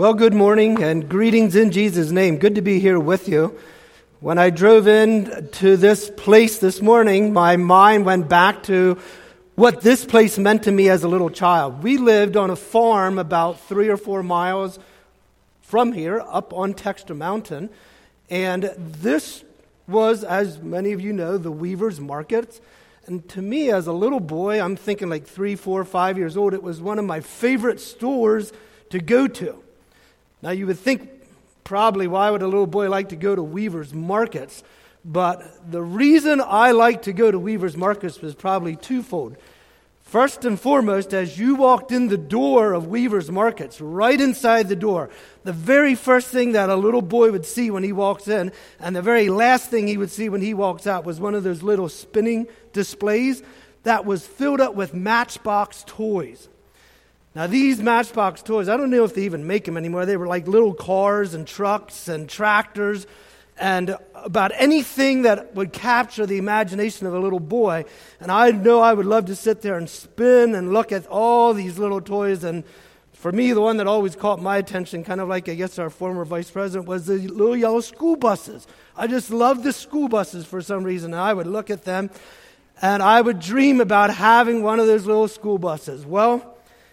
Well, good morning and greetings in Jesus' name. Good to be here with you. When I drove in to this place this morning, my mind went back to what this place meant to me as a little child. We lived on a farm about 3 or 4 miles from here, up on Texter Mountain. And this was, as many of you know, the Weaver's Market. And to me, as a little boy, I'm thinking like 3, 4, 5 years old, it was one of my favorite stores to go to. Now, you would think probably, why would a little boy like to go to Weaver's Markets? But the reason I like to go to Weaver's Markets was probably twofold. First and foremost, as you walked in the door of Weaver's Markets, right inside the door, the very first thing that a little boy would see when he walks in, and the very last thing he would see when he walks out, was one of those little spinning displays that was filled up with Matchbox toys. Now, these Matchbox toys, I don't know if they even make them anymore. They were like little cars and trucks and tractors and about anything that would capture the imagination of a little boy. And I know I would love to sit there and spin and look at all these little toys. And for me, the one that always caught my attention, kind of like, I guess, our former vice president, was the little yellow school buses. I just loved the school buses for some reason. And I would look at them and I would dream about having one of those little school buses. Well,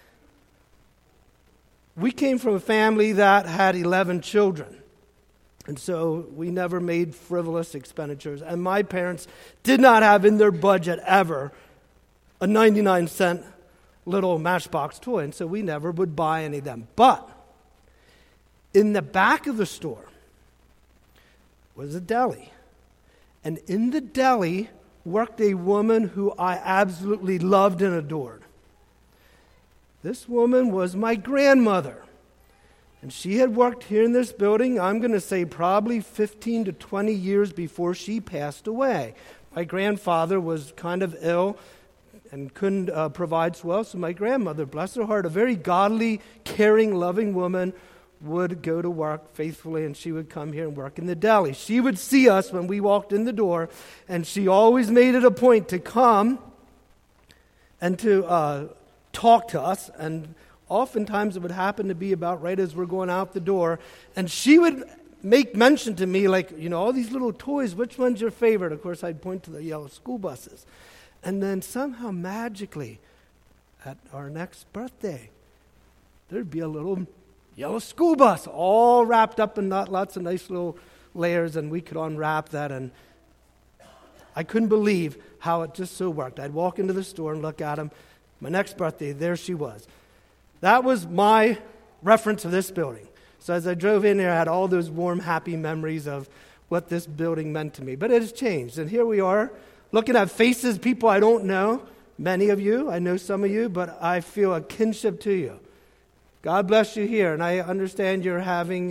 we came from a family that had 11 children, and so we never made frivolous expenditures. And my parents did not have in their budget ever a 99-cent little Matchbox toy, and so we never would buy any of them. But in the back of the store was a deli, and in the deli worked a woman who I absolutely loved and adored. This woman was my grandmother, and she had worked here in this building, I'm going to say probably 15 to 20 years before she passed away. My grandfather was kind of ill and couldn't provide so well, so my grandmother, bless her heart, a very godly, caring, loving woman, would go to work faithfully, and she would come here and work in the deli. She would see us when we walked in the door, and she always made it a point to come and to talk to us, and oftentimes it would happen to be about right as we're going out the door, and she would make mention to me, like, all these little toys, which one's your favorite? Of course, I'd point to the yellow school buses. And then somehow magically, at our next birthday, there'd be a little yellow school bus all wrapped up in lots of nice little layers, and we could unwrap that, and I couldn't believe how it just so worked. I'd walk into the store and look at them. My next birthday, there she was. That was my reference of this building. So as I drove in here, I had all those warm, happy memories of what this building meant to me. But it has changed. And here we are, looking at faces, people I don't know. Many of you, I know some of you, but I feel a kinship to you. God bless you here. And I understand you're having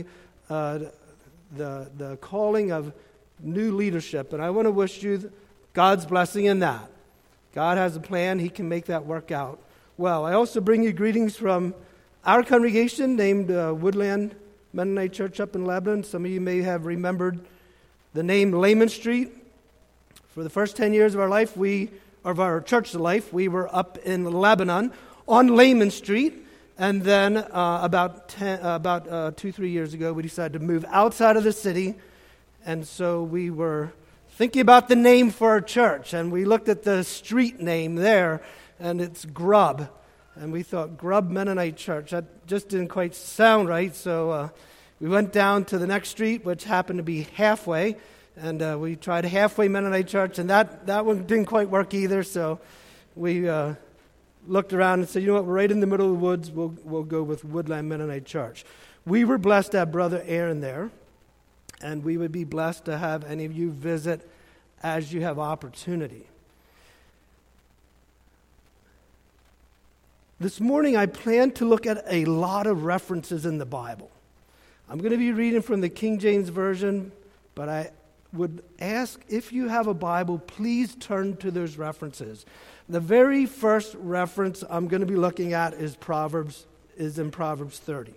the calling of new leadership. And I want to wish you God's blessing in that. God has a plan. He can make that work out well. I also bring you greetings from our congregation named Woodland Mennonite Church up in Lebanon. Some of you may have remembered the name Layman Street. For the first 10 years of our life, of our church life, we were up in Lebanon on Layman Street. And then about 2-3 years ago, we decided to move outside of the city. And so we were thinking about the name for our church, and we looked at the street name there, and it's Grubb. And we thought, Grubb Mennonite Church. That just didn't quite sound right, so we went down to the next street, which happened to be Halfway, and we tried Halfway Mennonite Church, and that one didn't quite work either, so we looked around and said, you know what, we're right in the middle of the woods, we'll go with Woodland Mennonite Church. We were blessed to have Brother Aaron there, and we would be blessed to have any of you visit as you have opportunity. This morning I plan to look at a lot of references in the Bible. I'm going to be reading from the King James Version, but I would ask if you have a Bible, please turn to those references. The very first reference I'm going to be looking at is in Proverbs 30.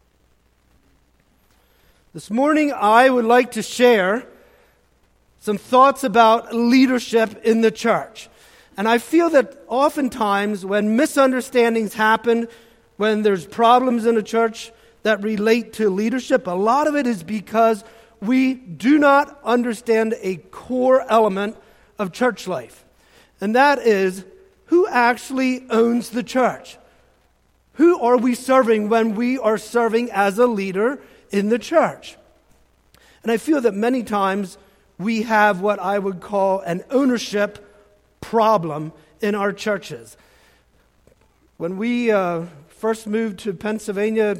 This morning, I would like to share some thoughts about leadership in the church. And I feel that oftentimes when misunderstandings happen, when there's problems in a church, that relate to leadership, a lot of it is because we do not understand a core element of church life. And that is, who actually owns the church? Who are we serving when we are serving as a leader in the church? And I feel that many times we have what I would call an ownership problem in our churches. When we first moved to Pennsylvania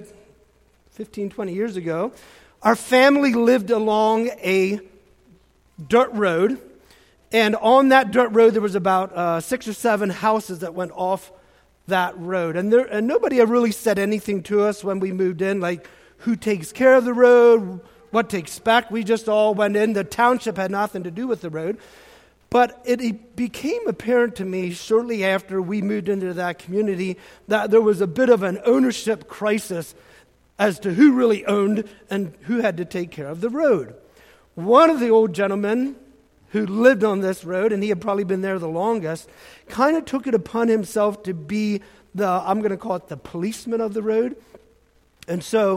15, 20 years ago, our family lived along a dirt road. And on that dirt road, there was about 6 or 7 houses that went off that road. And nobody had really said anything to us when we moved in, like who takes care of the road, what to expect. We just all went in. The township had nothing to do with the road. But it became apparent to me shortly after we moved into that community that there was a bit of an ownership crisis as to who really owned and who had to take care of the road. One of the old gentlemen who lived on this road, and he had probably been there the longest, kind of took it upon himself to be I'm going to call it the policeman of the road. And so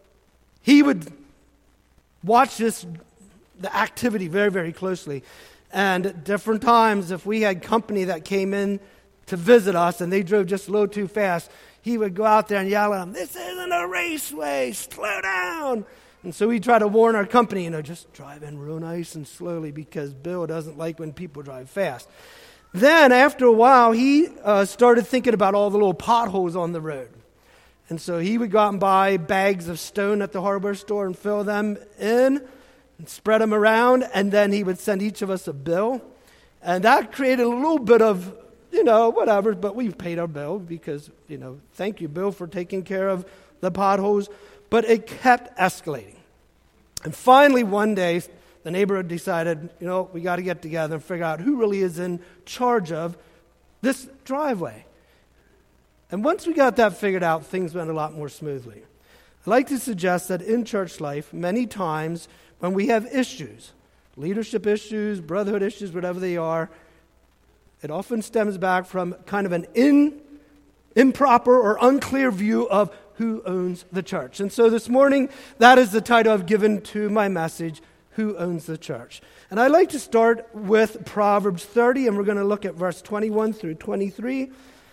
he would watch the activity very, very closely. And at different times, if we had company that came in to visit us and they drove just a little too fast, he would go out there and yell at them, "This isn't a raceway, slow down." And so we try to warn our company, just drive in real nice and slowly because Bill doesn't like when people drive fast. Then after a while, he started thinking about all the little potholes on the road. And so he would go out and buy bags of stone at the hardware store and fill them in and spread them around, and then he would send each of us a bill. And that created a little bit of, whatever, but we paid our bill because, thank you, Bill, for taking care of the potholes. But it kept escalating. And finally, one day, the neighborhood decided, we got to get together and figure out who really is in charge of this driveway. And once we got that figured out, things went a lot more smoothly. I'd like to suggest that in church life, many times when we have issues, leadership issues, brotherhood issues, whatever they are, it often stems back from kind of an improper or unclear view of who owns the church. And so this morning, that is the title I've given to my message, Who Owns the Church? And I'd like to start with Proverbs 30, and we're going to look at verse 21 through 23.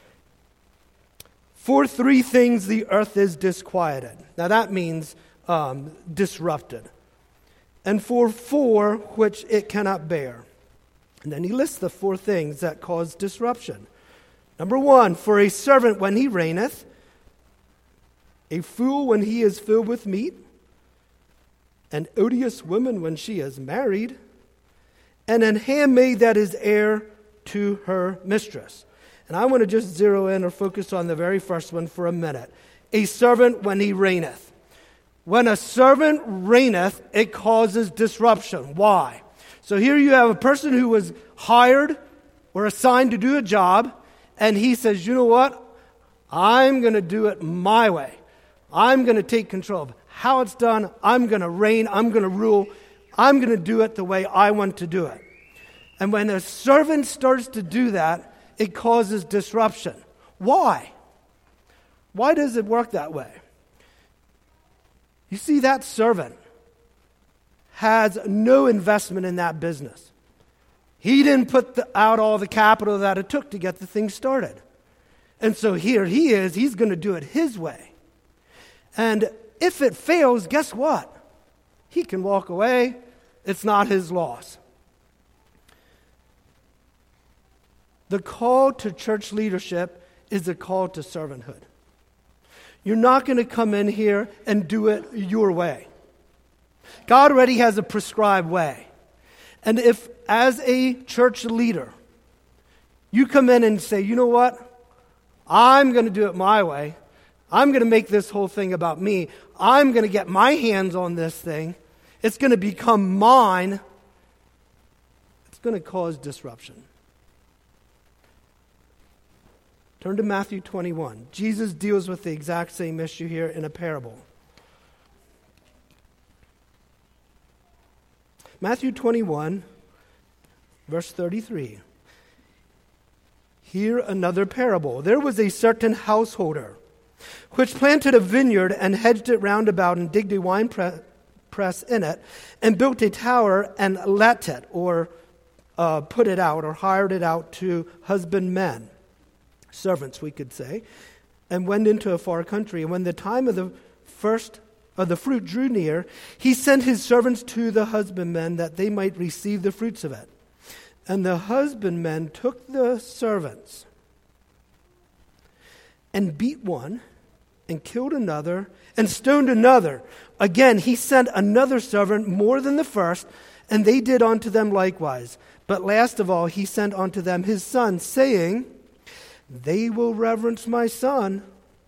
For 3 things the earth is disquieted. Now that means disrupted. And for 4 which it cannot bear. And then he lists the 4 things that cause disruption. Number 1, for a servant when he reigneth, a fool when he is filled with meat, an odious woman when she is married, and an handmaid that is heir to her mistress. And I want to just zero in or focus on the very first one for a minute. A servant when he reigneth. When a servant reigneth, it causes disruption. Why? So here you have a person who was hired or assigned to do a job, and he says, you know what? I'm going to do it my way. I'm going to take control of how it's done. I'm going to reign. I'm going to rule. I'm going to do it the way I want to do it. And when a servant starts to do that, it causes disruption. Why? Why does it work that way? You see, that servant has no investment in that business. He didn't put out all the capital that it took to get the thing started. And so here he is, he's going to do it his way. And if it fails, guess what? He can walk away. It's not his loss. The call to church leadership is a call to servanthood. You're not going to come in here and do it your way. God already has a prescribed way. And if, as a church leader, you come in and say, you know what? I'm going to do it my way. I'm going to make this whole thing about me. I'm going to get my hands on this thing. It's going to become mine. It's going to cause disruption. Turn to Matthew 21. Jesus deals with the exact same issue here in a parable. Matthew 21, verse 33. Hear another parable. There was a certain householder which planted a vineyard and hedged it round about and digged a wine press in it and built a tower and let it, or put it out, or hired it out to husbandmen, servants we could say, and went into a far country. And when the time of the fruit drew near, he sent his servants to the husbandmen that they might receive the fruits of it. And the husbandmen took the servants and beat one and killed another and stoned another. Again, he sent another servant more than the first, and they did unto them likewise. But last of all, he sent unto them his son, saying, they will reverence my son.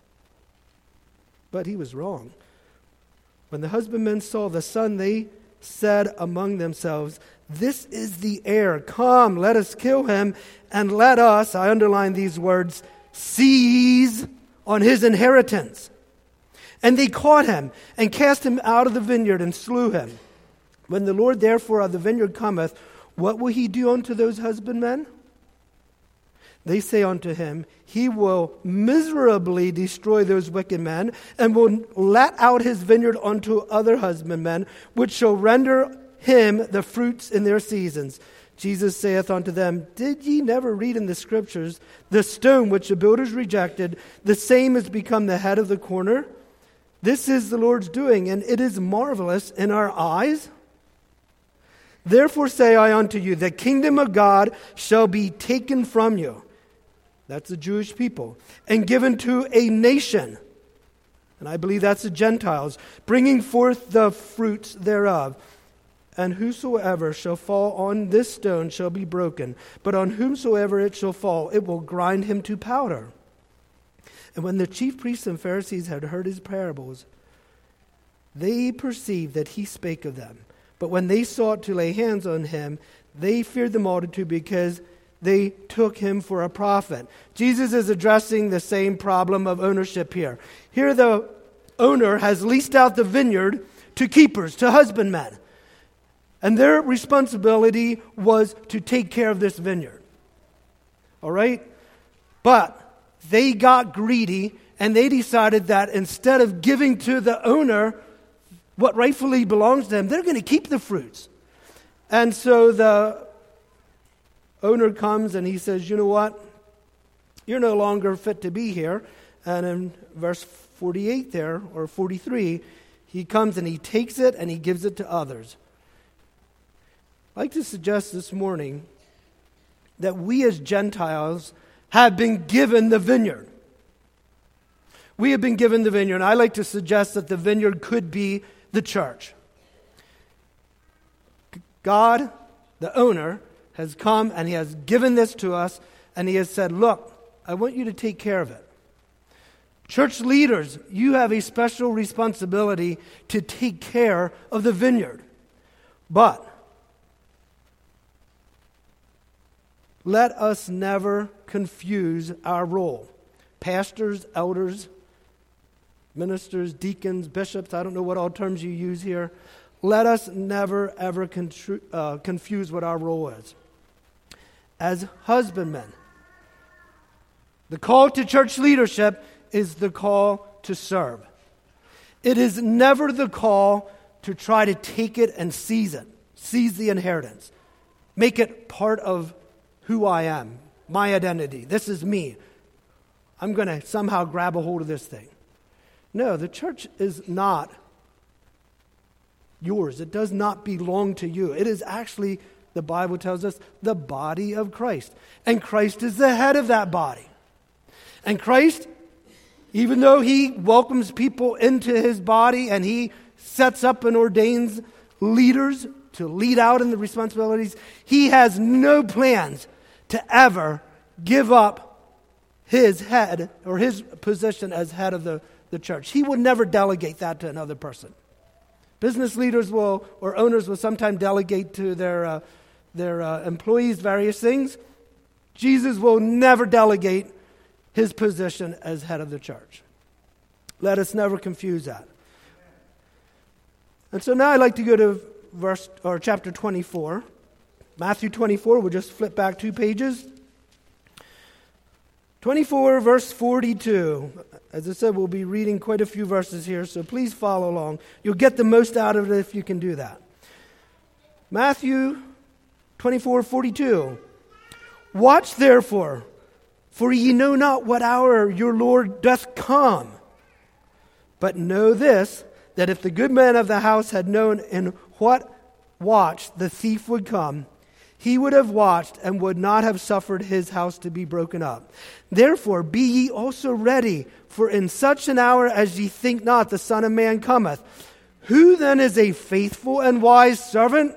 But he was wrong. When the husbandmen saw the son, they said among themselves, this is the heir. Come, let us kill him, and let us, I underline these words, seize on his inheritance. And they caught him, and cast him out of the vineyard, and slew him. When the Lord therefore of the vineyard cometh, what will he do unto those husbandmen? They say unto him, he will miserably destroy those wicked men, and will let out his vineyard unto other husbandmen, which shall render him the fruits in their seasons. Jesus saith unto them, did ye never read in the Scriptures, the stone which the builders rejected, the same is become the head of the corner? This is the Lord's doing, and it is marvelous in our eyes. Therefore say I unto you, the kingdom of God shall be taken from you. That's the Jewish people. And given to a nation. And I believe that's the Gentiles. Bringing forth the fruits thereof. And whosoever shall fall on this stone shall be broken. But on whomsoever it shall fall, it will grind him to powder. And when the chief priests and Pharisees had heard his parables, they perceived that he spake of them. But when they sought to lay hands on him, they feared the multitude, because they took him for a prophet. Jesus is addressing the same problem of ownership here. Here the owner has leased out the vineyard to keepers, to husbandmen. And their responsibility was to take care of this vineyard. All right? But they got greedy, and they decided that instead of giving to the owner what rightfully belongs to them, they're going to keep the fruits. And so the owner comes and he says, you know what? You're no longer fit to be here. And in verse 48 there, or 43, he comes and he takes it and he gives it to others. I'd like to suggest this morning that we as Gentiles have been given the vineyard. We have been given the vineyard. And I like to suggest that the vineyard could be the church. God, the owner, has come and he has given this to us, and he has said, look, I want you to take care of it. Church leaders, you have a special responsibility to take care of the vineyard. But let us never confuse our role. Pastors, elders, ministers, deacons, bishops, I don't know what all terms you use here. Let us never, ever confuse what our role is. As husbandmen, the call to church leadership is the call to serve. It is never the call to try to take it and seize the inheritance. Make it part of who I am, my identity. This is me. I'm going to somehow grab a hold of this thing. No, the church is not yours. It does not belong to you. It is actually, the Bible tells us, the body of Christ. And Christ is the head of that body. And Christ, even though he welcomes people into his body and he sets up and ordains leaders to lead out in the responsibilities, he has no plans to ever give up his head or his position as head of the church. He would never delegate that to another person. Business leaders will, or owners will sometimes delegate to their employees various things. Jesus will never delegate his position as head of the church. Let us never confuse that. And so now I'd like to go to chapter 24. Matthew 24, we'll just flip back 2 pages. 24, verse 42. As I said, we'll be reading quite a few verses here, so please follow along. You'll get the most out of it if you can do that. Matthew 24:42. Watch therefore, for ye know not what hour your Lord doth come. But know this, that if the good man of the house had known in what watch the thief would come, he would have watched and would not have suffered his house to be broken up. Therefore be ye also ready, for in such an hour as ye think not the Son of Man cometh. Who then is a faithful and wise servant,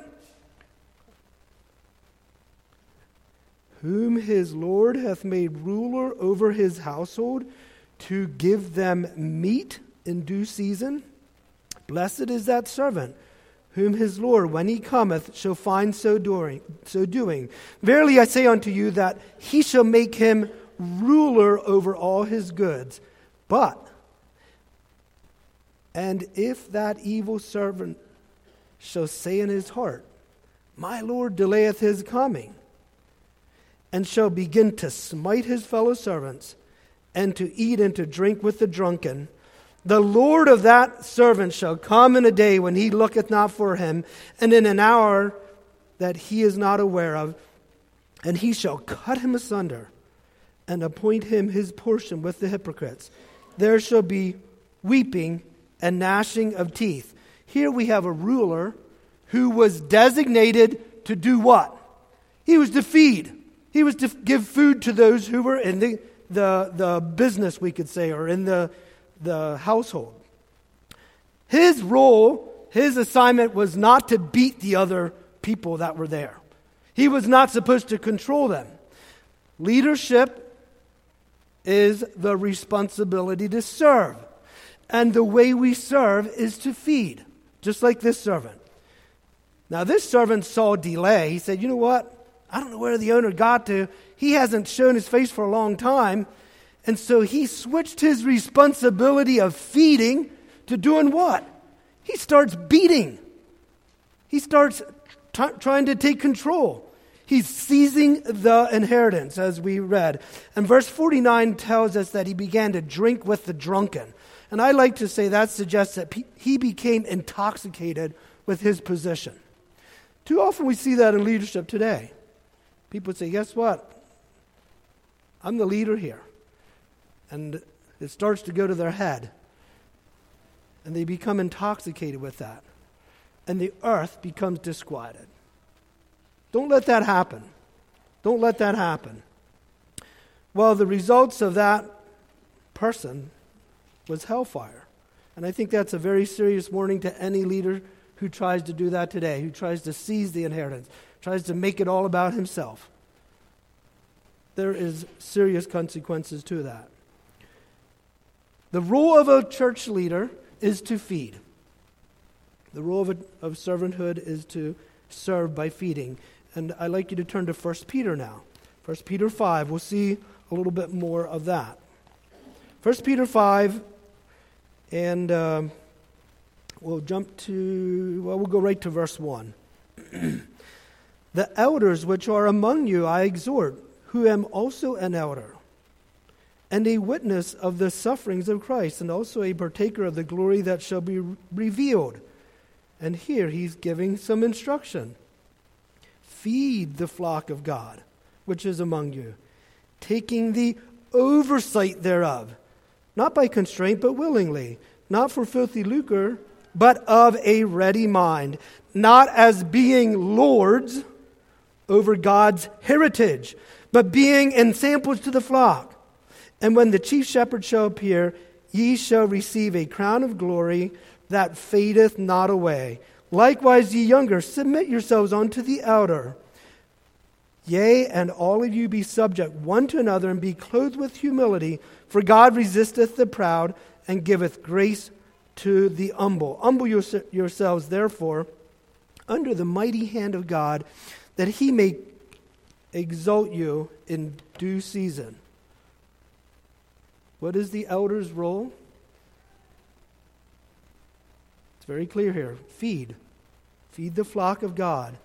whom his Lord hath made ruler over his household, to give them meat in due season? Blessed is that servant, whom his Lord, when he cometh, shall find so doing. Verily I say unto you, that he shall make him ruler over all his goods. And if that evil servant shall say in his heart, my Lord delayeth his coming, and shall begin to smite his fellow servants, and to eat and to drink with the drunken, the Lord of that servant shall come in a day when he looketh not for him, and in an hour that he is not aware of, and he shall cut him asunder, and appoint him his portion with the hypocrites. There shall be weeping and gnashing of teeth. Here we have a ruler who was designated to do what? He was to feed. He was to give food to those who were in the business, we could say, or in the household. His role, his assignment was not to beat the other people that were there. He was not supposed to control them. Leadership is the responsibility to serve. And the way we serve is to feed, just like this servant. Now, this servant saw delay. He said, you know what? I don't know where the owner got to. He hasn't shown his face for a long time. And so he switched his responsibility of feeding to doing what? He starts beating. He starts trying to take control. He's seizing the inheritance, as we read. And verse 49 tells us that he began to drink with the drunken. And I like to say that suggests that he became intoxicated with his position. Too often we see that in leadership today. People say, guess what? I'm the leader here. And it starts to go to their head. And they become intoxicated with that. And the earth becomes disquieted. Don't let that happen. Don't let that happen. Well, the results of that person was hellfire. And I think that's a very serious warning to any leader who tries to do that today, who tries to seize the inheritance, tries to make it all about himself. There is serious consequences to that. The role of a church leader is to feed. The role of servanthood is to serve by feeding. And I'd like you to turn to 1 Peter now. 1 Peter 5, we'll see a little bit more of that. 1 Peter 5, and we'll go right to verse 1. The elders which are among you I exhort, who am also an elder, and a witness of the sufferings of Christ, and also a partaker of the glory that shall be revealed. And here he's giving some instruction. Feed the flock of God, which is among you, taking the oversight thereof, not by constraint, but willingly, not for filthy lucre, but of a ready mind, not as being lords over God's heritage, but being ensamples to the flock. And when the chief shepherd shall appear, ye shall receive a crown of glory that fadeth not away. Likewise, ye younger, submit yourselves unto the elder. Yea, and all of you be subject one to another, and be clothed with humility, for God resisteth the proud, and giveth grace to the humble. Humble yourselves, therefore, under the mighty hand of God, that he may exalt you in due season. What is the elder's role? It's very clear here. Feed. Feed the flock of God.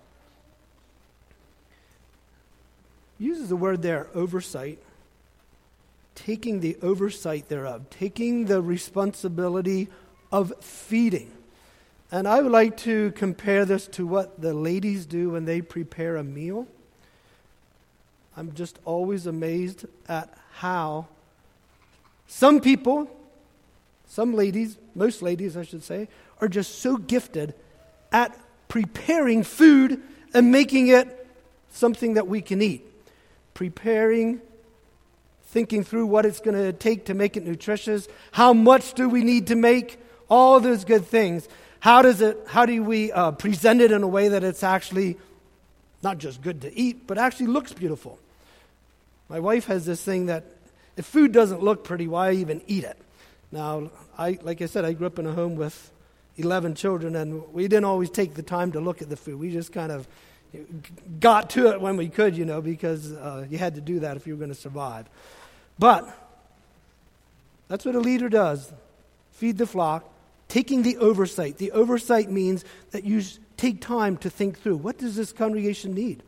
Uses the word there, oversight. taking the oversight thereof, taking the responsibility of feeding. And I would like to compare this to what the ladies do when they prepare a meal. I'm just always amazed at how some people, some ladies, most ladies I should say, are just so gifted at preparing food and making it something that we can eat. Preparing, thinking through what it's going to take to make it nutritious. How much do we need to make? All those good things. How do we present it in a way that it's actually not just good to eat, but actually looks beautiful? My wife has this thing that if food doesn't look pretty, why even eat it? Now, like I said, I grew up in a home with 11 children, and we didn't always take the time to look at the food. We just kind of got to it when we could, because you had to do that if you were going to survive. But that's what a leader does. Feed the flock, taking the oversight. The oversight means that you take time to think through, what does this congregation need?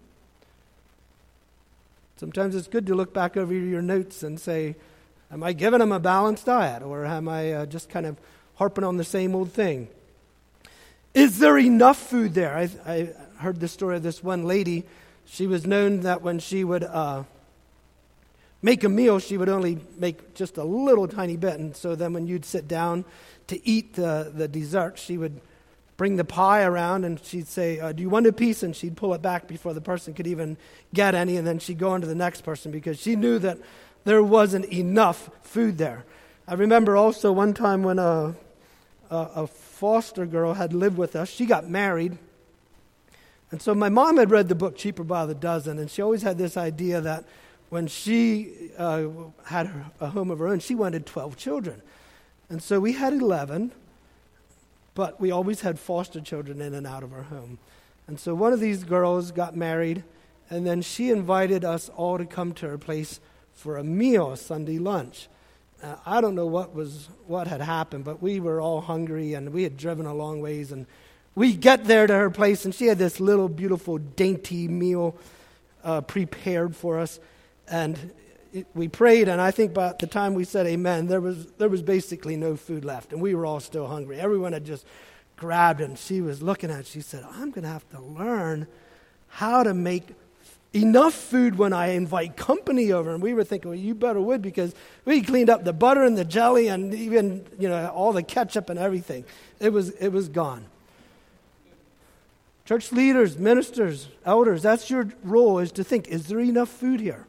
Sometimes it's good to look back over your notes and say, am I giving them a balanced diet, or am I just kind of harping on the same old thing? Is there enough food there? I heard the story of this one lady. She was known that when she would make a meal, she would only make just a little tiny bit. And so then when you'd sit down to eat the dessert, she would bring the pie around and she'd say, do you want a piece? And she'd pull it back before the person could even get any. And then she'd go on to the next person because she knew that there wasn't enough food there. I remember also one time when a foster girl had lived with us. She got married. And so my mom had read the book Cheaper by the Dozen, and she always had this idea that when she had a home of her own, she wanted 12 children. And so we had 11, but we always had foster children in and out of our home. And so one of these girls got married, and then she invited us all to come to her place for a meal, a Sunday lunch. I don't know what had happened, but we were all hungry, and we had driven a long ways, and we get there to her place, and she had this little beautiful dainty meal prepared for us, and we prayed, and I think by the time we said amen, there was basically no food left, and we were all still hungry. Everyone had just grabbed it, and she was looking at it. She said, I'm going to have to learn how to make enough food when I invite company over. And we were thinking, well, you better would, because we cleaned up the butter and the jelly and even, all the ketchup and everything. It was gone. Church leaders, ministers, elders, that's your role, is to think, is there enough food here?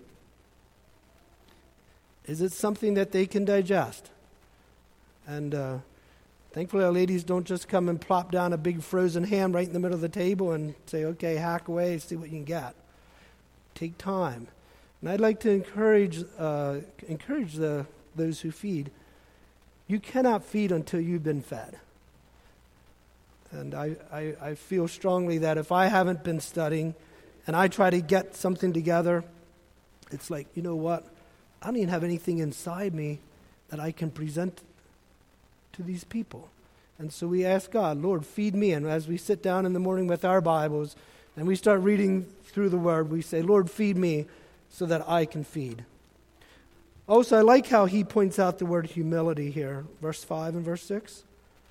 Is it something that they can digest? And thankfully our ladies don't just come and plop down a big frozen ham right in the middle of the table and say, okay, hack away, see what you can get. Take time. And I'd like to encourage those who feed. You cannot feed until you've been fed. And I feel strongly that if I haven't been studying and I try to get something together, it's like, you know what? I don't even have anything inside me that I can present to these people. And so we ask God, Lord, feed me. And as we sit down in the morning with our Bibles and we start reading through the Word, we say, Lord, feed me so that I can feed. Also, I like how he points out the word humility here, verse 5 and verse 6.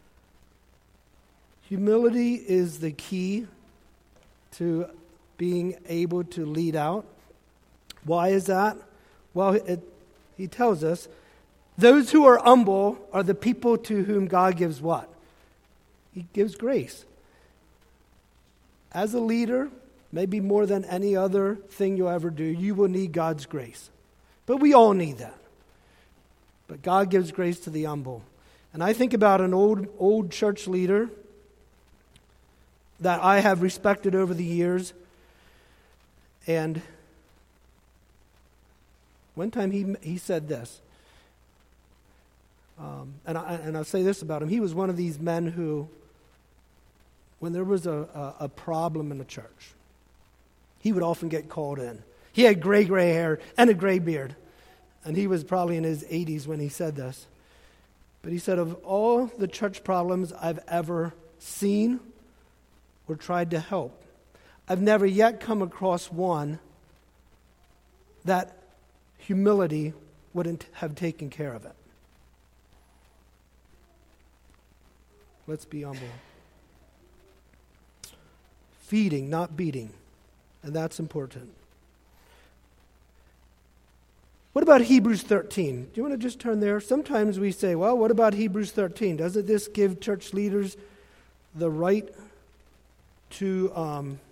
Humility is the key to being able to lead out. Why is that? Well, he tells us, those who are humble are the people to whom God gives what? He gives grace. As a leader, maybe more than any other thing you'll ever do, you will need God's grace. But we all need that. But God gives grace to the humble. And I think about an old church leader that I have respected over the years. And one time he said this. And I'll say this about him. He was one of these men who, when there was a problem in the church, he would often get called in. He had gray hair and a gray beard. And he was probably in his 80s when he said this. But he said, of all the church problems I've ever seen or tried to help, I've never yet come across one that humility wouldn't have taken care of it. Let's be humble. Feeding, not beating. And that's important. What about Hebrews 13? Do you want to just turn there? Sometimes we say, well, what about Hebrews 13? Doesn't this give church leaders the right to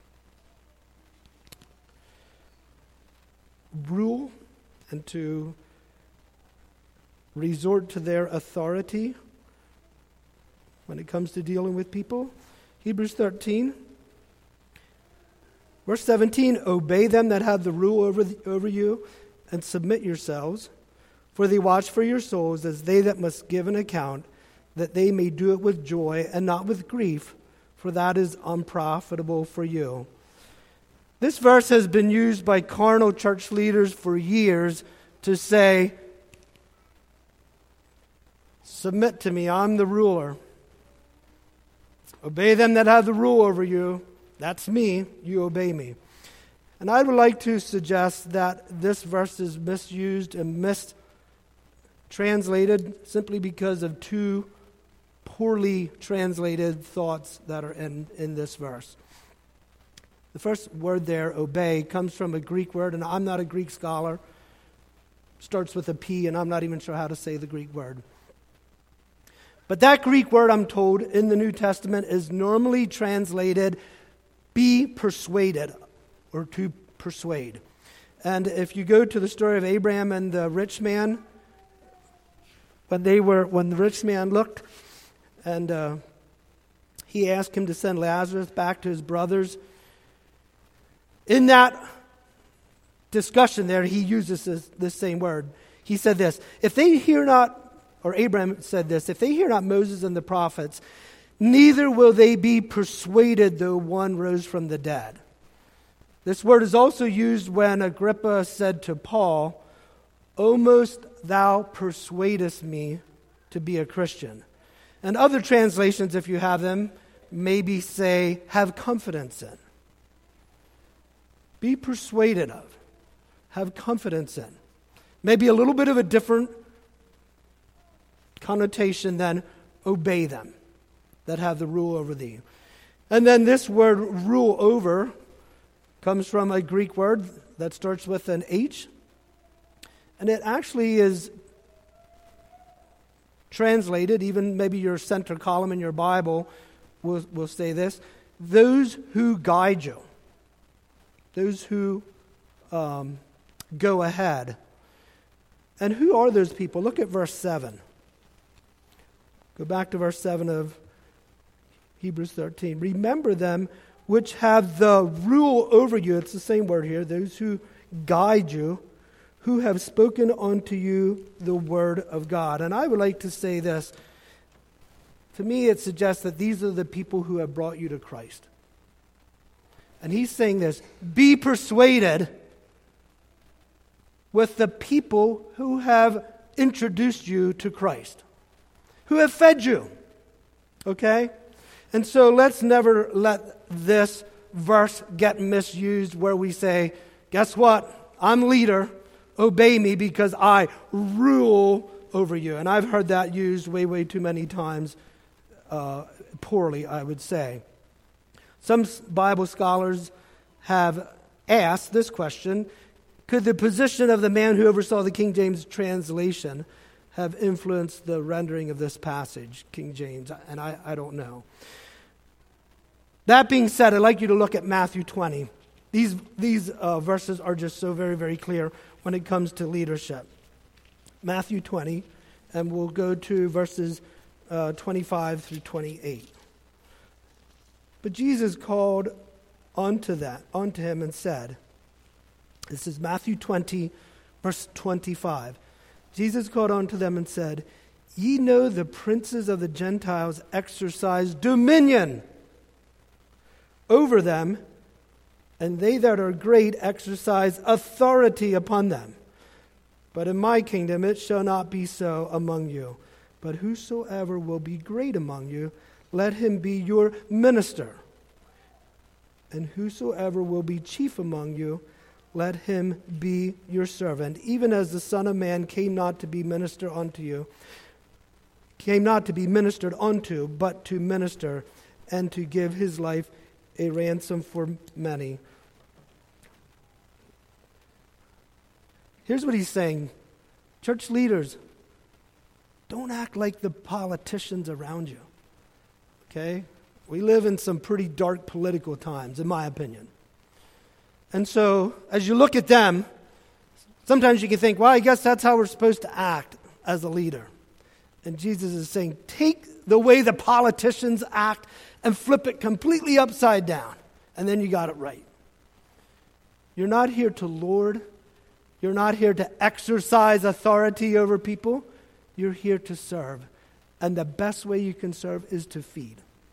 rule and to resort to their authority when it comes to dealing with people? Hebrews 13. Verse 17, obey them that have the rule over you, and submit yourselves, for they watch for your souls as they that must give an account, that they may do it with joy and not with grief, for that is unprofitable for you. This verse has been used by carnal church leaders for years to say, submit to me, I'm the ruler. Obey them that have the rule over you. That's me, you obey me. And I would like to suggest that this verse is misused and mistranslated simply because of two poorly translated thoughts that are in this verse. The first word there, obey, comes from a Greek word, and I'm not a Greek scholar. Starts with a P, and I'm not even sure how to say the Greek word. But that Greek word, I'm told, in the New Testament is normally translated be persuaded, or to persuade. And if you go to the story of Abraham and the rich man, when the rich man looked and he asked him to send Lazarus back to his brothers, in that discussion there, he uses this same word. He said this, if they hear not, or Abraham said this, if they hear not Moses and the prophets, neither will they be persuaded though one rose from the dead. This word is also used when Agrippa said to Paul, almost thou persuadest me to be a Christian. And other translations, if you have them, maybe say, have confidence in. Be persuaded of. Have confidence in. Maybe a little bit of a different connotation than obey them that have the rule over thee. And then this word rule over comes from a Greek word that starts with an H. And it actually is translated, even maybe your center column in your Bible will say this, those who guide you. Those who go ahead. And who are those people? Look at verse 7. Go back to verse 7 of Hebrews 13. Remember them which have the rule over you. It's the same word here. Those who guide you, who have spoken unto you the word of God. And I would like to say this. To me, it suggests that these are the people who have brought you to Christ. And he's saying this, be persuaded with the people who have introduced you to Christ, who have fed you. Okay? And so let's never let this verse get misused where we say, guess what? I'm leader. Obey me because I rule over you. And I've heard that used way, way too many times, poorly, I would say. Some Bible scholars have asked this question, could the position of the man who oversaw the King James translation have influenced the rendering of this passage, King James? And I don't know. That being said, I'd like you to look at Matthew 20. These verses are just so very, very clear when it comes to leadership. Matthew 20, and we'll go to verses 25 through 28. But Jesus called unto him and said, this is Matthew 20, verse 25. Jesus called unto them and said, ye know the princes of the Gentiles exercise dominion over them, and they that are great exercise authority upon them. But in my kingdom it shall not be so among you. But whosoever will be great among you, let him be your minister. And whosoever will be chief among you, let him be your servant, even as the Son of Man came not to be ministered unto, but to minister and to give his life a ransom for many. Here's what he's saying. Church leaders, don't act like the politicians around you. Okay? We live in some pretty dark political times, in my opinion. And so, as you look at them, sometimes you can think, well, I guess that's how we're supposed to act as a leader. And Jesus is saying, take the way the politicians act and flip it completely upside down. And then you got it right. You're not here to lord. You're not here to exercise authority over people. You're here to serve. And the best way you can serve is to feed.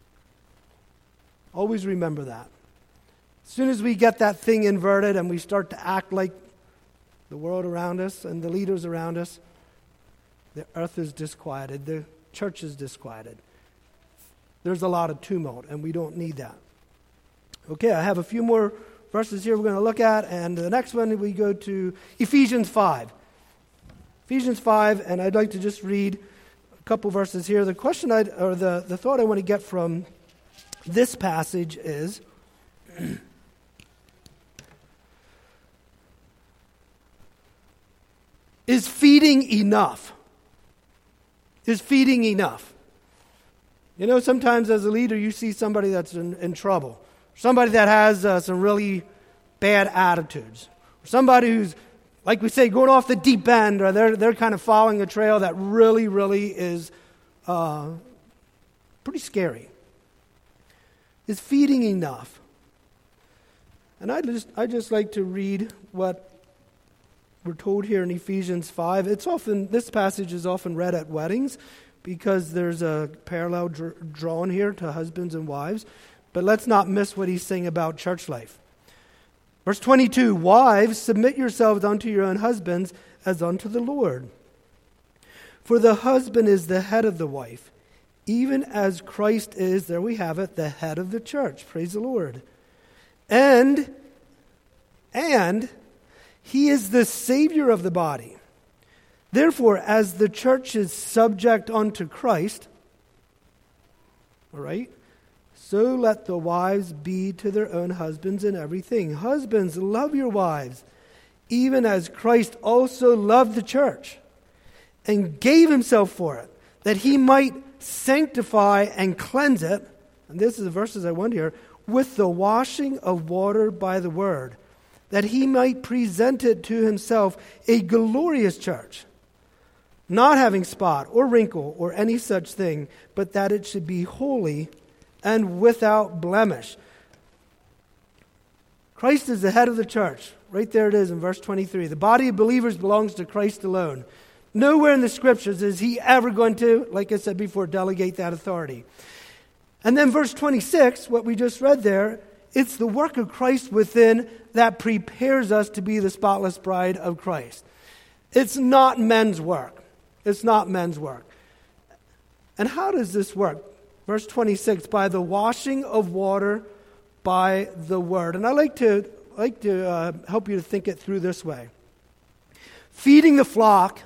Always remember that. As soon as we get that thing inverted and we start to act like the world around us and the leaders around us, the earth is disquieted. The church is disquieted. There's a lot of tumult, and we don't need that. Okay, I have a few more verses here we're going to look at, and the next one we go to Ephesians 5. Ephesians 5, and I'd like to just read a couple verses here. The question the thought I want to get from this passage is, is feeding enough? Is feeding enough? You know, sometimes as a leader, you see somebody that's in trouble. Somebody that has some really bad attitudes. Somebody who's, like we say, going off the deep end, or they're kind of following a trail that really, really is pretty scary. Is feeding enough? And I just like to read what we're told here in Ephesians 5. This passage is often read at weddings because there's a parallel drawn here to husbands and wives. But let's not miss what he's saying about church life. Verse 22, wives, submit yourselves unto your own husbands as unto the Lord. For the husband is the head of the wife, even as Christ is, there we have it, the head of the church. Praise the Lord. And he is the Savior of the body. Therefore, as the church is subject unto Christ, all right, so let the wives be to their own husbands in everything. Husbands, love your wives, even as Christ also loved the church and gave himself for it, that he might sanctify and cleanse it, and this is the verses I want here, with the washing of water by the word, that he might present it to himself a glorious church, not having spot or wrinkle or any such thing, but that it should be holy and without blemish. Christ is the head of the church. Right there it is in verse 23. The body of believers belongs to Christ alone. Nowhere in the scriptures is he ever going to, like I said before, delegate that authority. And then verse 26, what we just read there, it's the work of Christ within that prepares us to be the spotless bride of Christ. It's not men's work. It's not men's work. And how does this work? Verse 26, by the washing of water by the word. And I like to help you to think it through this way. Feeding the flock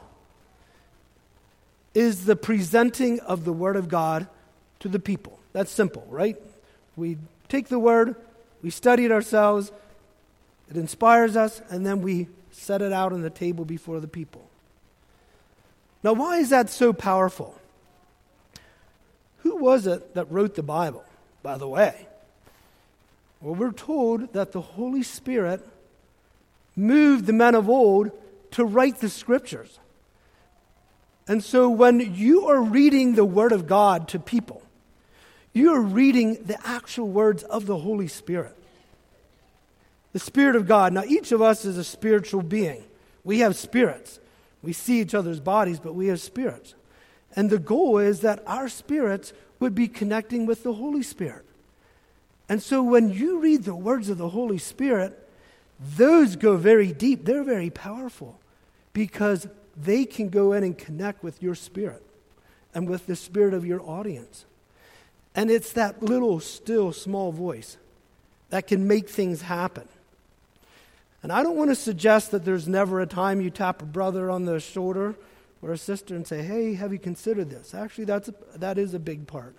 is the presenting of the word of God to the people. That's simple, right? We take the word, we study it ourselves, it inspires us, and then we set it out on the table before the people. Now, why is that so powerful? Who was it that wrote the Bible, by the way? Well, we're told that the Holy Spirit moved the men of old to write the scriptures. And so when you are reading the Word of God to people, you are reading the actual words of the Holy Spirit. The Spirit of God. Now, each of us is a spiritual being. We have spirits. We see each other's bodies, but we have spirits. And the goal is that our spirits would be connecting with the Holy Spirit. And so when you read the words of the Holy Spirit, those go very deep. They're very powerful because they can go in and connect with your spirit and with the spirit of your audience. And it's that little, still, small voice that can make things happen. And I don't want to suggest that there's never a time you tap a brother on the shoulder or a sister and say, hey, have you considered this? Actually, that is a big part.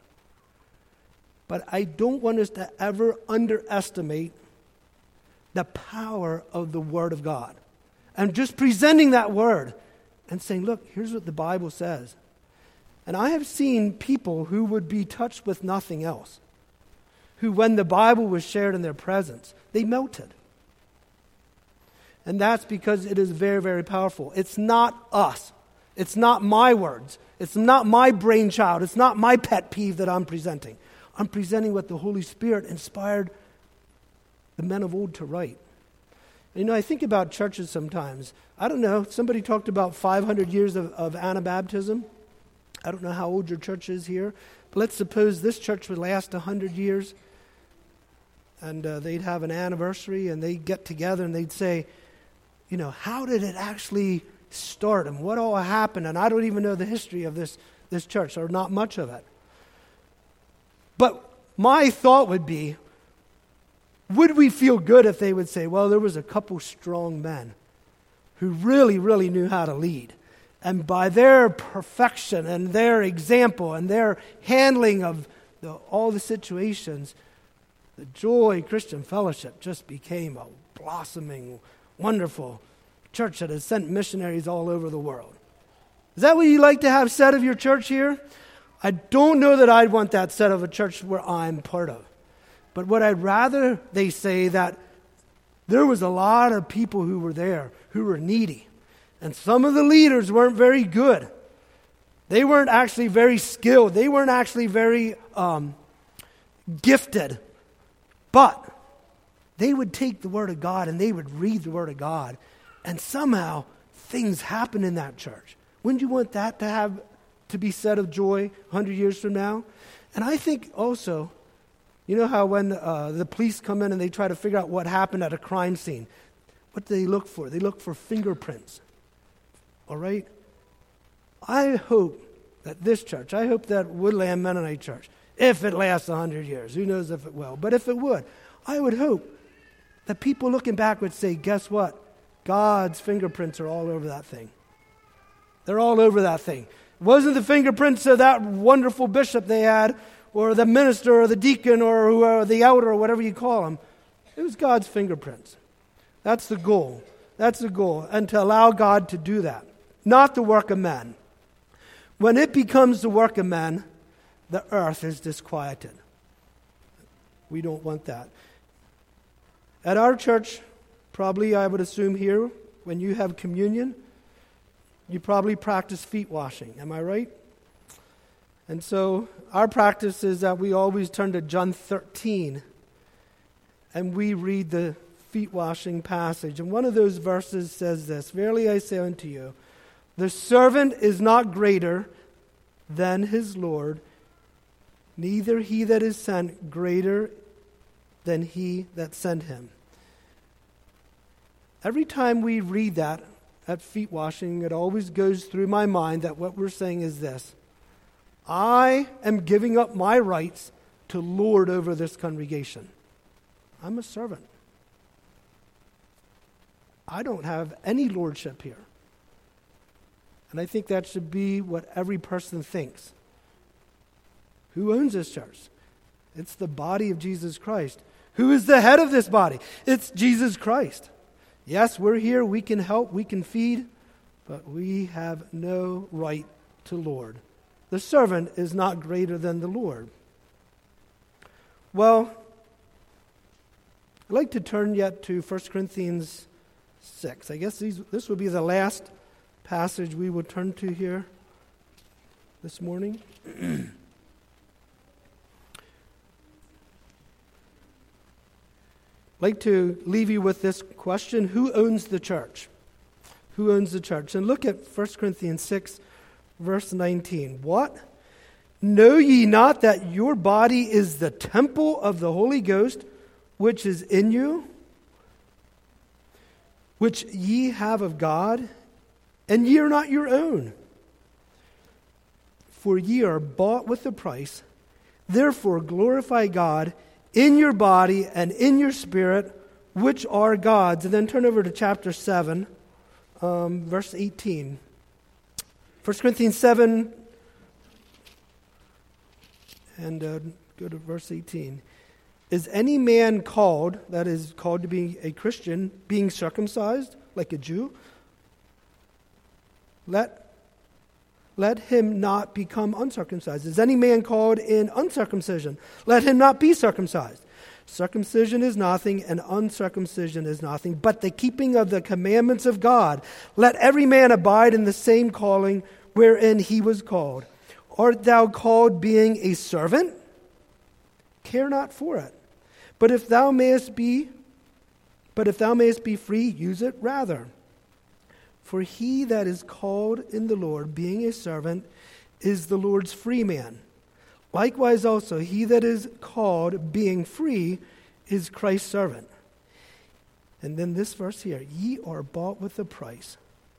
But I don't want us to ever underestimate the power of the Word of God. And just presenting that Word and saying, look, here's what the Bible says. And I have seen people who would be touched with nothing else, who when the Bible was shared in their presence, they melted. And that's because it is very, very powerful. It's not us. It's not my words. It's not my brainchild. It's not my pet peeve that I'm presenting. I'm presenting what the Holy Spirit inspired the men of old to write. You know, I think about churches sometimes. I don't know, somebody talked about 500 years of Anabaptism. I don't know how old your church is here, but let's suppose this church would last 100 years, and they'd have an anniversary, and they'd get together, and they'd say, you know, how did it actually start, and what all happened? And I don't even know the history of this church, or not much of it. But my thought would be, would we feel good if they would say, well, there was a couple strong men who really, really knew how to lead. And by their perfection and their example and their handling of all the situations, the Joy Christian Fellowship just became a blossoming, wonderful church that has sent missionaries all over the world. Is that what you'd like to have said of your church here? I don't know that I'd want that said of a church where I'm part of. But what I'd rather they say that there was a lot of people who were there who were needy. And some of the leaders weren't very good. They weren't actually very skilled. They weren't actually very gifted. But they would take the Word of God and they would read the Word of God. And somehow things happen in that church. Wouldn't you want that to be said of Joy 100 years from now? And I think also, you know how when the police come in and they try to figure out what happened at a crime scene, what do they look for? They look for fingerprints. All right? I hope that this church, I hope that Woodland Mennonite Church, if it lasts 100 years, who knows if it will, but if it would, I would hope that people looking back would say, guess what? God's fingerprints are all over that thing. They're all over that thing. It wasn't the fingerprints of that wonderful bishop they had, or the minister, or the deacon, or the elder, or whatever you call them. It was God's fingerprints. That's the goal. That's the goal. And to allow God to do that. Not the work of men. When it becomes the work of men, the earth is disquieted. We don't want that. At our church, probably I would assume here, when you have communion, you probably practice feet washing. Am I right? And so our practice is that we always turn to John 13 and we read the feet washing passage. And one of those verses says this, "Verily I say unto you, the servant is not greater than his Lord, neither he that is sent greater than he that sent him." Every time we read that at feet washing, it always goes through my mind that what we're saying is this: I am giving up my rights to lord over this congregation. I'm a servant. I don't have any lordship here. And I think that should be what every person thinks. Who owns this church? It's the body of Jesus Christ. Who is the head of this body? It's Jesus Christ. Yes, we're here, we can help, we can feed, but we have no right to lord. The servant is not greater than the Lord. Well, I'd like to turn yet to 1 Corinthians 6. I guess this will be the last passage we will turn to here this morning. I'd like to leave you with this question: who owns the church? Who owns the church? And look at 1 Corinthians 6, verse 19. What? Know ye not that your body is the temple of the Holy Ghost, which is in you, which ye have of God, and ye are not your own? For ye are bought with a price. Therefore glorify God in your body and in your spirit, which are God's. And then turn over to chapter 7, verse 18. 1 Corinthians 7, and go to verse 18. Is any man called, that is called to be a Christian, being circumcised like a Jew? Let him not become uncircumcised. Is any man called in uncircumcision? Let him not be circumcised. Circumcision is nothing, and uncircumcision is nothing, but the keeping of the commandments of God. Let every man abide in the same calling wherein he was called. Art thou called being a servant? Care not for it. But if thou mayest be free, use it rather. For he that is called in the Lord, being a servant, is the Lord's free man. Likewise also, he that is called, being free, is Christ's servant. And then this verse here, ye are bought with a price.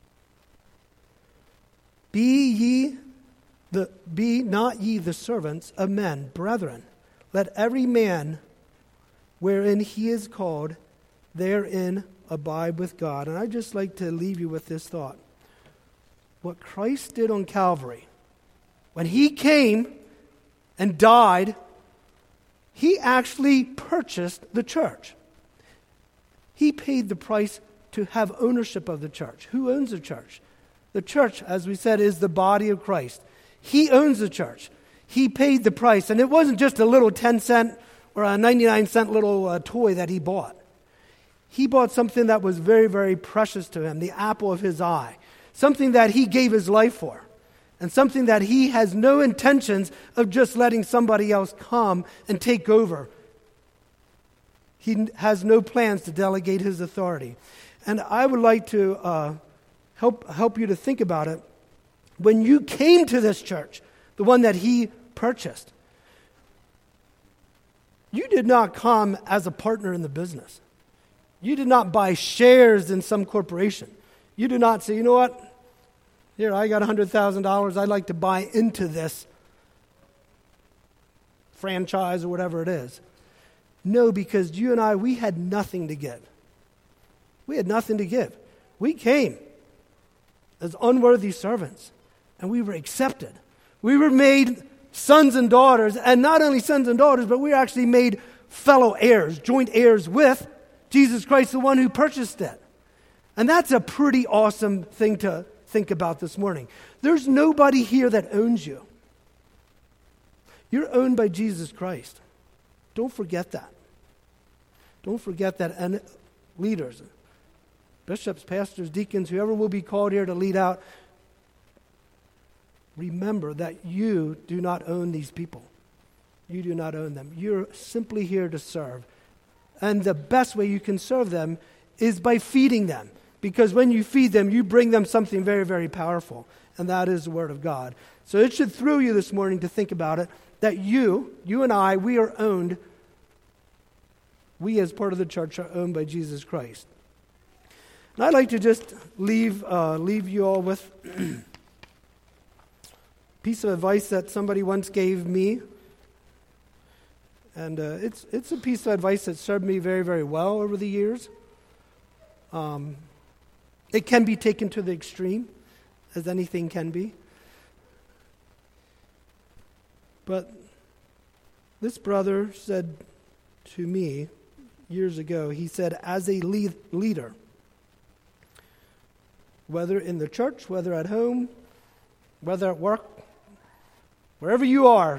Be not ye the servants of men, brethren. Let every man wherein he is called, therein abide with God. And I'd just like to leave you with this thought. What Christ did on Calvary, when he came and died, he actually purchased the church. He paid the price to have ownership of the church. Who owns the church? The church, as we said, is the body of Christ. He owns the church. He paid the price. And it wasn't just a little 10-cent or a 99-cent little toy that he bought. He bought something that was very, very precious to him, the apple of his eye, something that he gave his life for, and something that he has no intentions of just letting somebody else come and take over. He has no plans to delegate his authority. And I would like to help you to think about it. When you came to this church, the one that he purchased, you did not come as a partner in the business. You did not buy shares in some corporation. You did not say, you know what? Here, I got $100,000. I'd like to buy into this franchise or whatever it is. No, because you and I, we had nothing to give. We had nothing to give. We came as unworthy servants, and we were accepted. We were made sons and daughters, and not only sons and daughters, but we were actually made fellow heirs, joint heirs with Jesus Christ, the one who purchased it. And that's a pretty awesome thing to think about this morning. There's nobody here that owns you. You're owned by Jesus Christ. Don't forget that. Don't forget that. And leaders, bishops, pastors, deacons, whoever will be called here to lead out, remember that you do not own these people. You do not own them. You're simply here to serve. And the best way you can serve them is by feeding them. Because when you feed them, you bring them something very, very powerful. And that is the Word of God. So it should thrill you this morning to think about it, that you and I, we are owned. We as part of the church are owned by Jesus Christ. And I'd like to just leave you all with a piece of advice that somebody once gave me. And it's a piece of advice that served me very, very well over the years. It can be taken to the extreme, as anything can be. But this brother said to me years ago, he said, as a leader, whether in the church, whether at home, whether at work, wherever you are,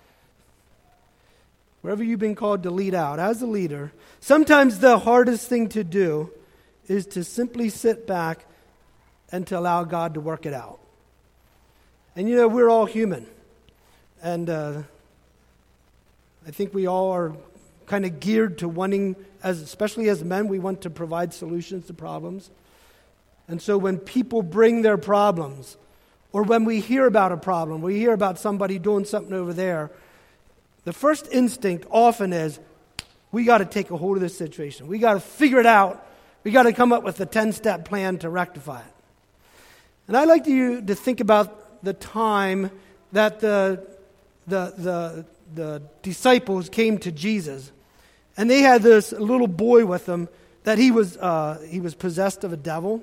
wherever you've been called to lead out, as a leader, sometimes the hardest thing to do is to simply sit back and to allow God to work it out. And you know, we're all human. And I think we all are kind of geared to wanting, especially as men, we want to provide solutions to problems. And so when people bring their problems, or when we hear about a problem, we hear about somebody doing something over there, the first instinct often is, we got to take a hold of this situation. We got to figure it out. We got to come up with a 10-step plan to rectify it. And I'd like you to think about the time that the disciples came to Jesus, And they had this little boy with them that he was possessed of a devil.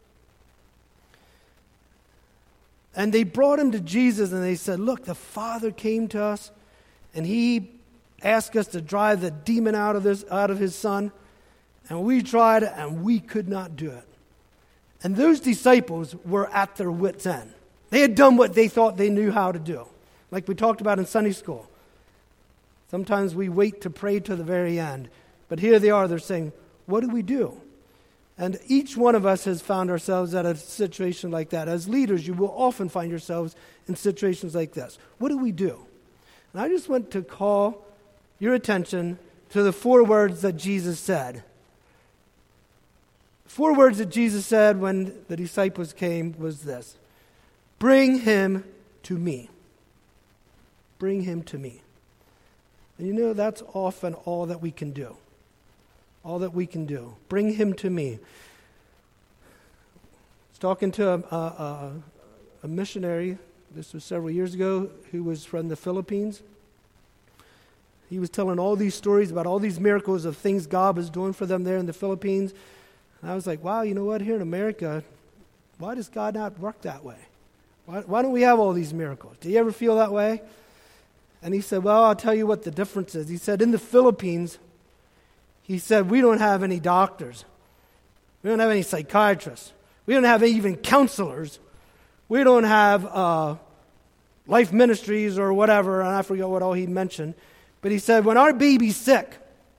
And they brought him to Jesus and they said, look, the Father came to us and he asked us to drive the demon out of his son. And we tried it and we could not do it. And those disciples were at their wits' end. They had done what they thought they knew how to do. Like we talked about in Sunday school. Sometimes we wait to pray to the very end. But here they are, they're saying, what do we do? And each one of us has found ourselves at a situation like that. As leaders, you will often find yourselves in situations like this. What do we do? And I just want to call your attention to the 4 words that Jesus said. 4 words that Jesus said when the disciples came was this: bring him to me. Bring him to me. And you know, that's often all that we can do. All that we can do. Bring him to me. I was talking to a missionary, this was several years ago, who was from the Philippines. He was telling all these stories about all these miracles of things God was doing for them there in the Philippines. And I was like, wow, you know what? Here in America, why does God not work that way? Why don't we have all these miracles? Do you ever feel that way? And he said, well, I'll tell you what the difference is. He said, in the Philippines, he said, we don't have any doctors. We don't have any psychiatrists. We don't have even counselors. We don't have life ministries or whatever, and I forget what all he mentioned. But he said, when our baby's sick,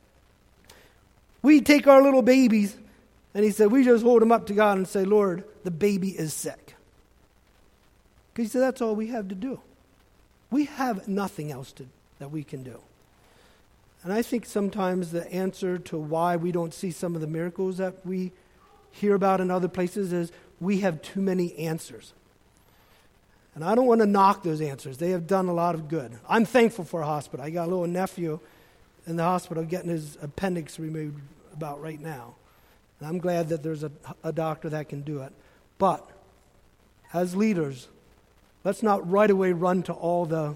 we take our little babies, and he said, we just hold them up to God and say, Lord, the baby is sick. Because he said, that's all we have to do. We have nothing else that we can do. And I think sometimes the answer to why we don't see some of the miracles that we hear about in other places is we have too many answers. And I don't want to knock those answers. They have done a lot of good. I'm thankful for a hospital. I got a little nephew in the hospital getting his appendix removed about right now. And I'm glad that there's a doctor that can do it. But as leaders, let's not right away run to all the,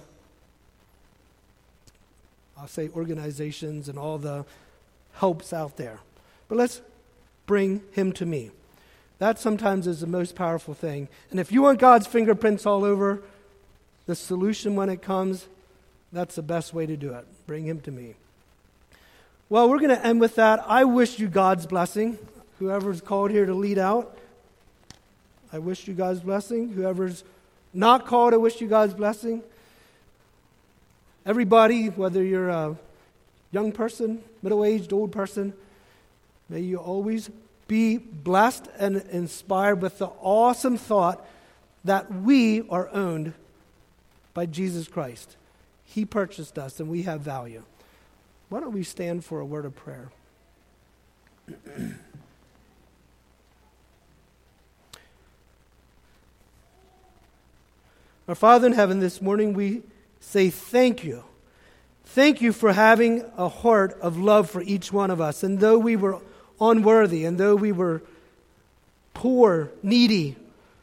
I'll say, organizations and all the helps out there. But let's bring him to me. That sometimes is the most powerful thing. And if you want God's fingerprints all over the solution when it comes, that's the best way to do it. Bring him to me. Well, we're going to end with that. I wish you God's blessing. Whoever's called here to lead out, I wish you God's blessing. Whoever's not called, I wish you God's blessing. Everybody, whether you're a young person, middle-aged, old person, may you always be blessed and inspired with the awesome thought that we are owned by Jesus Christ. He purchased us and we have value. Why don't we stand for a word of prayer? Our Father in heaven, this morning we say thank you. Thank you for having a heart of love for each one of us. And though we were unworthy, and though we were poor, needy,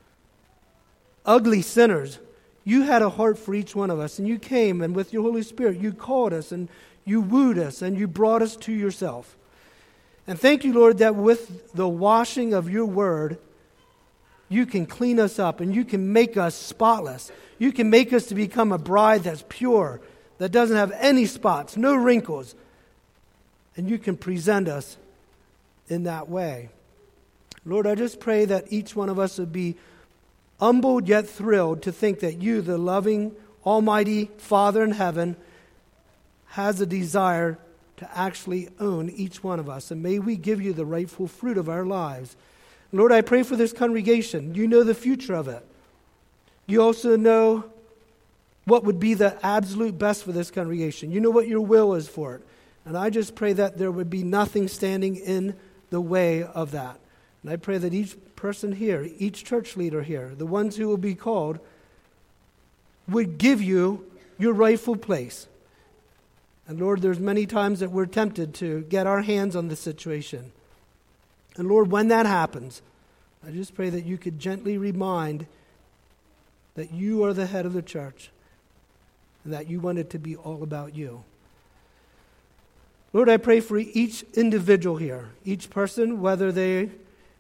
ugly sinners, you had a heart for each one of us. And you came, and with your Holy Spirit, you called us, and you wooed us, and you brought us to yourself. And thank you, Lord, that with the washing of your word, you can clean us up, and you can make us spotless. You can make us to become a bride that's pure, that doesn't have any spots, no wrinkles. And you can present us in that way. Lord, I just pray that each one of us would be humbled yet thrilled to think that you, the loving, almighty Father in heaven, has a desire to actually own each one of us. And may we give you the rightful fruit of our lives. Lord, I pray for this congregation. You know the future of it. You also know what would be the absolute best for this congregation. You know what your will is for it. And I just pray that there would be nothing standing in the way of that. And I pray that each person here, each church leader here, the ones who will be called, would give you your rightful place. And Lord, there's many times that we're tempted to get our hands on the situation. And Lord, when that happens, I just pray that you could gently remind that you are the head of the church and that you want it to be all about you. Lord, I pray for each individual here, each person, whether they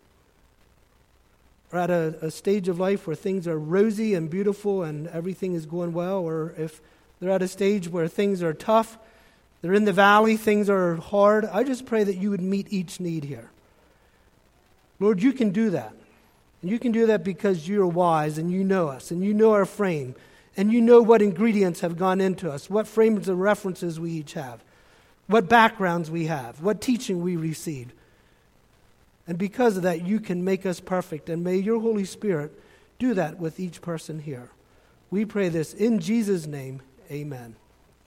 are at a stage of life where things are rosy and beautiful and everything is going well, or if they're at a stage where things are tough, they're in the valley, things are hard. I just pray that you would meet each need here. Lord, you can do that. And you can do that because you're wise and you know us and you know our frame and you know what ingredients have gone into us, what frames of references we each have, what backgrounds we have, what teaching we received. And because of that, you can make us perfect. And may your Holy Spirit do that with each person here. We pray this in Jesus' name. Amen.